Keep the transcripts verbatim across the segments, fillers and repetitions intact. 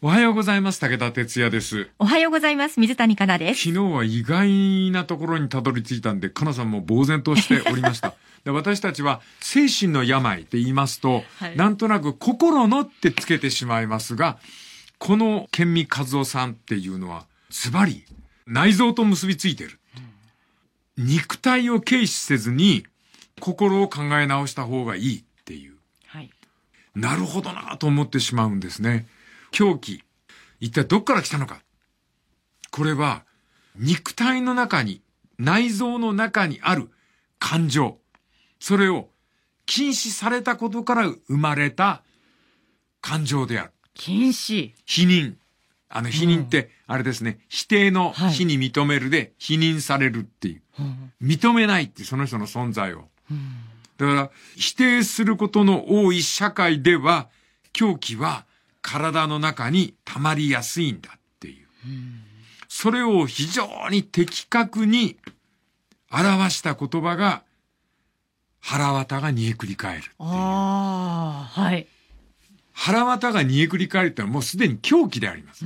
おはようございます。武田哲也です。 おはようございます。水谷香奈です。 昨日は意外なところにたどり着いたんで、香奈さんも呆然としておりました。で、私たちは精神の病って言いますと、はい、なんとなく心のってつけてしまいますが、このケンミカズオさんっていうのは、ズバリ内臓と結びついてる。うん、肉体を軽視せずに、心を考え直した方がいいっていう。はい、なるほどなと思ってしまうんですね。狂気、一体どっから来たのか。これは肉体の中に、内臓の中にある感情、それを禁止されたことから生まれた感情である。 禁止。 否認。あの否認ってあれですね、うん、否定の否に認めるで否認されるっていう、はい、認めないってその人の存在を、うん、だから否定することの多い社会では狂気は体の中に溜まりやすいんだっていう。うん、それを非常に的確に表した言葉が、腹渡が煮えくり返るっていう。 ああ、はい。 腹渡が煮えくり返るってのはもうすでに狂気であります。うん、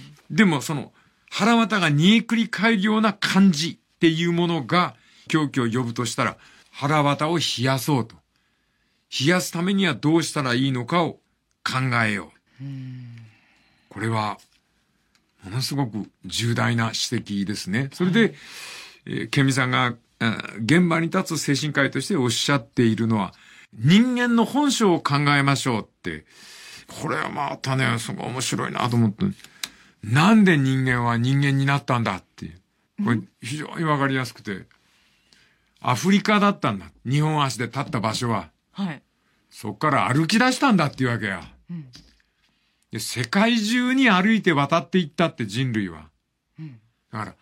でもその腹渡が煮えくり返るような感じっていうものが狂気を呼ぶとしたら、腹渡を冷やそうと。冷やすためにはどうしたらいいのかを考えよう。これはものすごく重大な指摘ですね。それで、はい、えー、ケンミさんが現場に立つ精神科医としておっしゃっているのは、人間の本性を考えましょうって、これはまたね、すごい面白いなと思って、なんで人間は人間になったんだっていう。これ非常にわかりやすくて、アフリカだったんだ。二本足で立った場所は。はい。そっから歩き出したんだっていうわけや。うん、で世界中に歩いて渡っていったって人類は。うん、だから、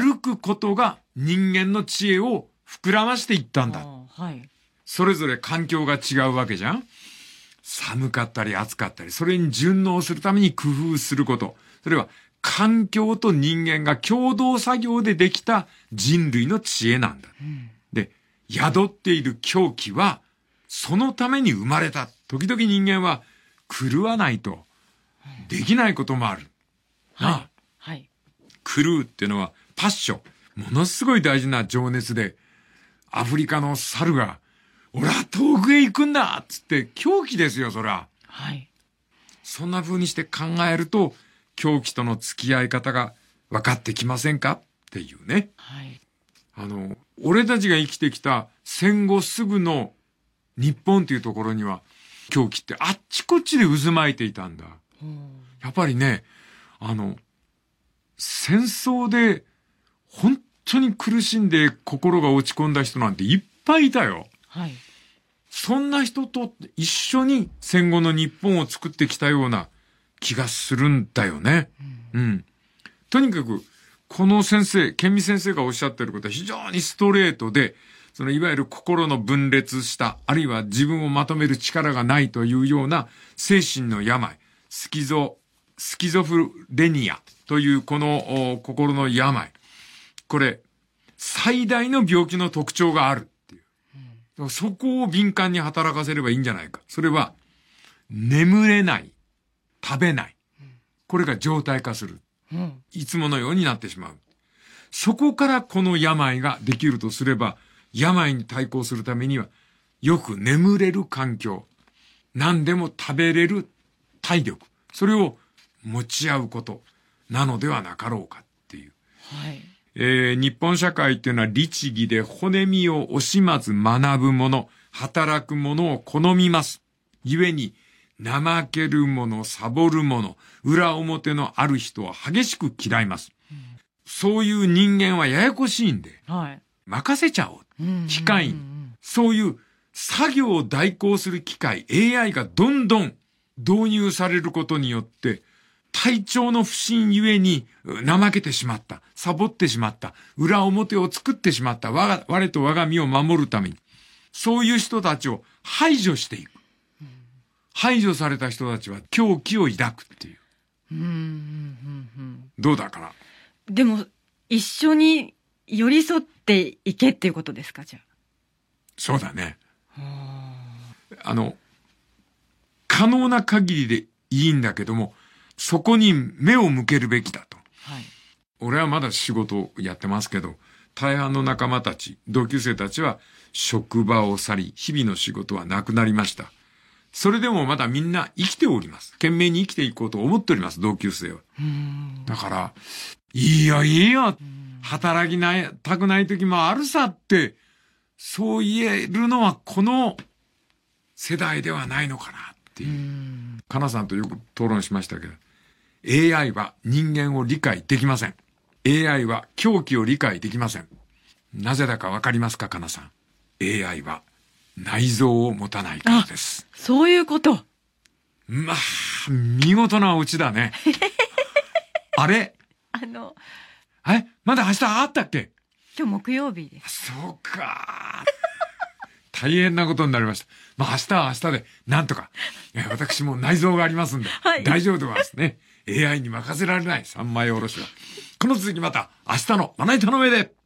歩くことが人間の知恵を膨らましていったんだ。はい、それぞれ環境が違うわけじゃん。寒かったり暑かったり、それに順応するために工夫すること。それは環境と人間が共同作業でできた人類の知恵なんだ。うん、で、宿っている狂気は、そのために生まれた。時々人間は狂わないとできないこともある。なあ、はい。はい。狂うっていうのはパッション。ものすごい大事な情熱で、アフリカの猿が、俺は遠くへ行くんだっつって狂気ですよ、そら。はい。そんな風にして考えると、狂気との付き合い方が分かってきませんかっていうね。はい。あの、俺たちが生きてきた戦後すぐの日本というところには、狂気ってあっちこっちで渦巻いていたんだ。やっぱりね、あの、戦争で本当に苦しんで心が落ち込んだ人なんていっぱいいたよ。はい。そんな人と一緒に戦後の日本を作ってきたような気がするんだよね。うん。うん、とにかく、この先生、ケンミ先生がおっしゃってることは非常にストレートで、そのいわゆる心の分裂した、あるいは自分をまとめる力がないというような精神の病、スキゾ、スキゾフレニアというこの心の病。これ、最大の病気の特徴があるっていう。うん、そこを敏感に働かせればいいんじゃないか。それは、眠れない、食べない。これが常態化する。うん、いつものようになってしまう。そこからこの病ができるとすれば、病に対抗するためには、よく眠れる環境、何でも食べれる体力、それを持ち合うことなのではなかろうかっていう。はい。えー、日本社会っていうのは律儀で骨身を惜しまず学ぶもの、働くものを好みます。故に、怠けるもの、サボるもの、裏表のある人は激しく嫌います。うん、そういう人間はややこしいんで、はい、任せちゃおう。機械に。そういう作業を代行する機械、エーアイ がどんどん導入されることによって、体調の不振ゆえに怠けてしまった、サボってしまった、裏表を作ってしまった、我が、我と我が身を守るために、そういう人たちを排除していく。排除された人たちは狂気を抱くっていう。うんうんうんうん、どうだかな。 でも、一緒に寄り添っていけっていうことですか、じゃあ。 そうだね。あの、可能な限りでいいんだけども、 そこに目を向けるべきだと。 はい。 俺はまだ仕事をやってますけど、大半の仲間たち、同級生たちは職場を去り、日々の仕事はなくなりました。それでもまだみんな生きております。懸命に生きていこうと思っております、同級生は。だから、いいよいいよ、働きないたくない時もあるさって、そう言えるのはこの世代ではないのかなっていう。かなさんとよく討論しましたけど、エーアイ は人間を理解できません。エーアイ は狂気を理解できません。なぜだかわかりますか、かなさん。エーアイ は内臓を持たないからです。 そういうこと。 まあ、見事なオチだね。あれあの、 えまだ明日あったっけ？ 今日木曜日です。 そうか。大変なことになりました。まあ明日は明日で、なんとか。私も内臓がありますんで、はい、大丈夫でございますね。エーアイ に任せられない三枚おろしは。この続きまた明日のまな板の上で。